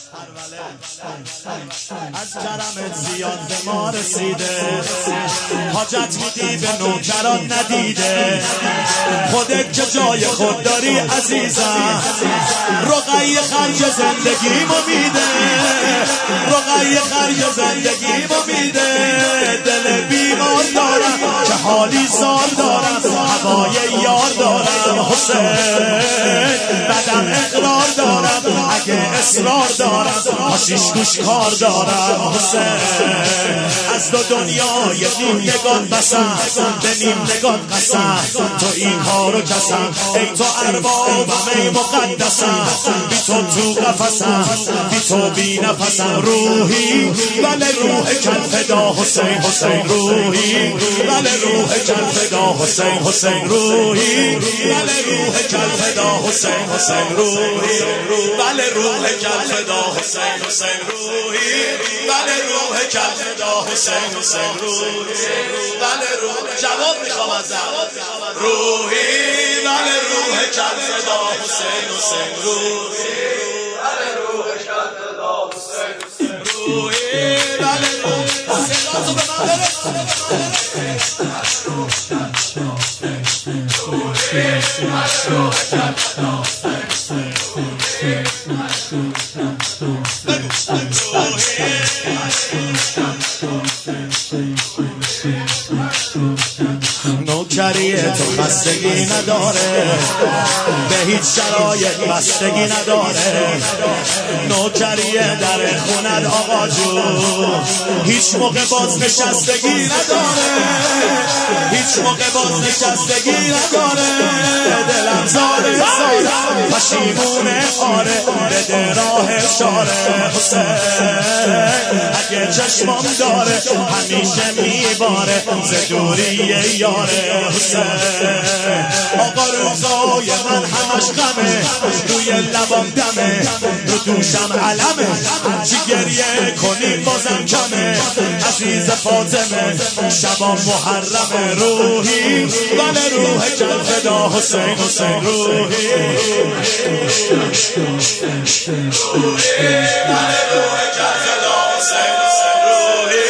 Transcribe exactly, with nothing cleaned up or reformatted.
از کرمت زیاد به ما رسیده، حاجت میدی به نوکران ندیده، خودت که جای خود داری عزیزم، رقی خرج زندگیمو میده، رقی خرج زندگیمو میده، دل بیمار دارم که حالی زار دارم، هوای یار دارم حسین، بدم اقرار دارم اگه اصرار دارم، آشیش گوش کار دارم حسین، از دو دنیای نیم نگات بسم، به نیم نگات قسم، تو این کارو کسم، ای تو اربابم ای مقدسم، بی تو تو قفسم، بی تو بی نفسم، روحی ولی روح کل فدا حسین، حسین روحی ولی روح کل فدا حسین، حسین روحی ولی روح کل فدا حسین، حسین روحی ولی روح کل فدا حسین، حسین روحی ولی روح کل فدا حسین، حسین روحی ولی روح جواب میخوام از روحی ولی روح کل فدا حسین، حسین روحی ولی روح کل فدا حسین، حسین روحی ولی روح صداتو به من نوکری تو خستگی نداره، به هیچ شرایط بستگی نداره، نوکری در خونت آقا جون هیچ موقع باز نشستگی نداره، هیچ موقع باز نشستگی نداره، دلم زاره زاره پشیمونه آره، بده راه شاره حسین، اگه چشمام داره همیشه میباره ز دوری یاره حسین، آقا روزای من همش غمه، روی لبام دمه، رو دوشم علمه، چی گریه کنیم بازم کمه، عزیز فاطمه شبام محرمه، روحی ولی روح کل فدا حسین، حسین روحی ولی روح کل فدا حسین، حسین روحی